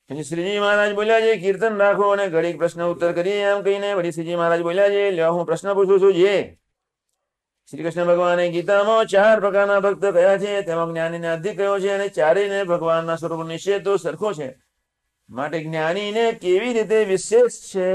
પછી શ્રીજી મહારાજ બોલ્યા છે કીર્તન રાખો અને ઘડીક પ્રશ્ન ઉત્તર કરીએ એમ કહીને વળી શ્રીજી મહારાજ બોલ્યા છે લ્યો હું પ્રશ્ન પૂછું છું. જે શ્રી કૃષ્ણ ભગવાને ગીતામાં 4 પ્રકારના ભક્ત કયા છે તેમાં જ્ઞાનીને અધિક કયો છે અને ચારેયને ભગવાનના સ્વરૂપ નિશ્ચય તો સરખો છે, માટે જ્ઞાનીને કેવી રીતે વિશેષ છે.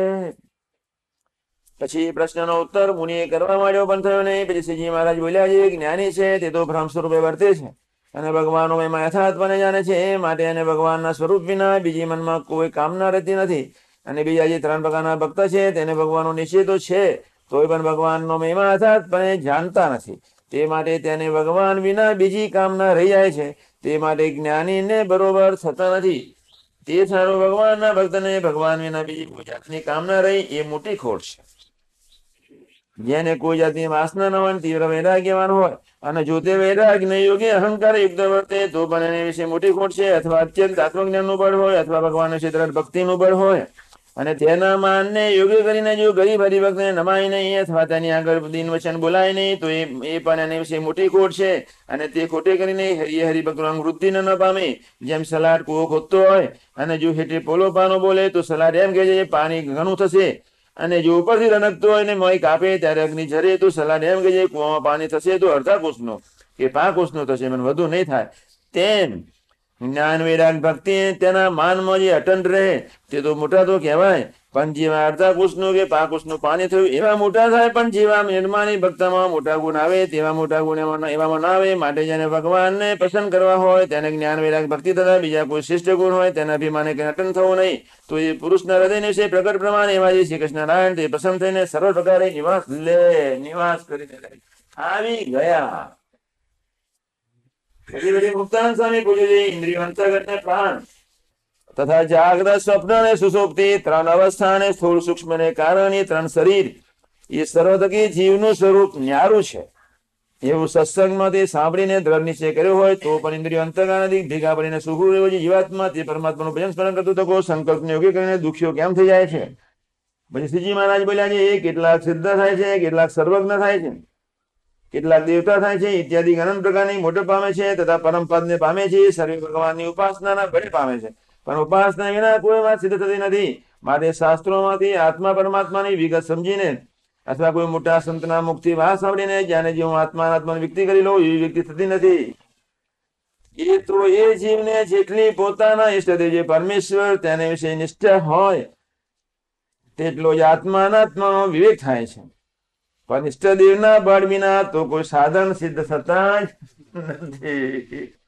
પછી પ્રશ્નનો ઉત્તર મુનિએ કરવા માંડ્યો પણ થયો નહીં. પછી શ્રીજી મહારાજ બોલ્યા છે જ્ઞાની છે તે તો ભ્રમ સ્વરૂપે વર્તે છે અને ભગવાનનો મહિમા યથાર્થપણે જાણે છે, માટે એને ભગવાનના સ્વરૂપ વિના બીજી મનમાં કોઈ કામના રહેતી નથી. અને બીજા જે 3 પ્રકારના ભક્ત છે તેને ભગવાનનો નિશ્ચય તો છે, તોય પણ ભગવાનનો મહિમા યથાર્થપણે જાણતા નથી, તે માટે તેને ભગવાન વિના બીજી કામના રહી જાય છે, તે માટે જ્ઞાનીને બરોબર થતા નથી. તે સારો ભગવાનના ભક્તને ભગવાન વિના બીજી કોઈ જાતની કામના રહી એ મોટી ખોટ છે. જેને કોઈ જાતની વાસના ન હોય, તીવ્ર વૈરાગ્યવાન હોય અને જો તે વૈરાગ્યને યોગ્ય અહંકાર યુક્ત વર્તે તો પણ એને વિશે મોટી ખોટ છે. અથવા અત્યંત આત્મજ્ઞાનનું બળ હોય અથવા ભગવાન વિશે દ્રઢ ભક્તિનું બળ હોય અને તેના માનને યોગ્ય કરીને જો ગરીબ હરિભક્તને નમાય નહીં અથવા તેની આગળ દિન વચન બોલાય નહીં તો એ પણ એને વિશે મોટી ખોટ છે. અને તે ખોટે કરીને હરિભક્તનું વૃદ્ધિ ન પામે. જેમ સલાડ કૂવો ખોદતો હોય અને જો હેઠે પોલો પાનો બોલે તો સલાડ એમ કહે છે પાણી ઘણું થશે, અને જો ઉપરથી રનકતો હોય ને મોય કાપે ત્યારે અગ્નિ ઝરે તો સલાડ એમ કે જે કૂવામાં પાણી થશે તો અડધા કોષનો કે 5 કોષનો થશે, મને વધુ નહીં થાય. તેમ જ્ઞાન વૈરાગ ભક્તિ તેના માનમાં જે અટંટ રહે તે તો મોટા તો કહેવાય, પણ જેવા અડધા કોષનું કે 5 કોષનું પાણી થયું એવા મોટા થાય. પણ જેવા નિર્માણી ભક્તમાં મોટા ગુણ આવે તેવા મોટા ગુણ એવામાં ના આવે. માટે જેને ભગવાનને પસંદ કરવા હોય તેને જ્ઞાન વૈરાગ ભક્તિ તથા બીજા કોઈ શ્રેષ્ઠ ગુણ હોય તેના અભિમાને કે અટન થવું નહીં. તો એ પુરુષના હૃદયને વિશે પ્રકટ પ્રમાણે એવા જે શ્રી કૃષ્ણ નારાયણ તે પસંદ થઈને સર્વ પ્રકારે નિવાસ કરીને આવી ગયા. મુક્તાન સ્વામી પૂછે છે ઇન્દ્રિયો અંતર્ગતને પ્રાણ તથા જાગ્રત સ્વપ્ન અને સુષુપ્તિ 3 અવસ્થા અને સ્થૂળ સૂક્ષ્મ ને કારણ એ 3 શરીર એ સર્વ થકી જીવનું સ્વરૂપ ન્યારું છે એવું સત્સંગમાં તે સાંભળીને દ્રઢ નિશ્ચય કર્યો હોય તો પણ ઇન્દ્રિયો અંતર્ગત ભેગા પડીને સુખું રહેવું જે જીવાત્મા તે પરમાત્માનું ભજન સ્મરણ કરતું થકો સંકલ્પને યોગ્ય કરીને દુખ્યો કેમ થઈ જાય છે. પછી શ્રીજી મહારાજ બોલ્યા છે એ કેટલાક સિદ્ધ થાય છે, કેટલાક સર્વજ્ઞ થાય છે, કેટલાક દેવતા થાય છે ઇત્યાદિ અનંત પ્રકારની મોટો પામે છે તથા પરમ પદને પામે છે. સર્વે ભગવાનની ઉપાસનાના બળે પામે છે, પણ ઉપાસના વિના કોઈ વાત સિદ્ધ થતી નથી. માટે શાસ્ત્રોમાંથી આત્મા પરમાત્માની વિગત સમજીને અથવા કોઈ મોટા સંતના મુખથી વાત સાંભળીને જાણે જે હું આત્માની વ્યક્તિ કરી લઉં એવી વ્યક્તિ થતી નથી. એ તો એ જીવને જેટલી પોતાના ઈષ્ટદેવ જે પરમેશ્વર તેને વિશે નિષ્ઠા હોય તેટલો જ આત્માનાત્માનો વિવેક થાય છે. પણ ઈષ્ટદેવના બળ વિના તો કોઈ સાધન સિદ્ધ થતા જ નથી.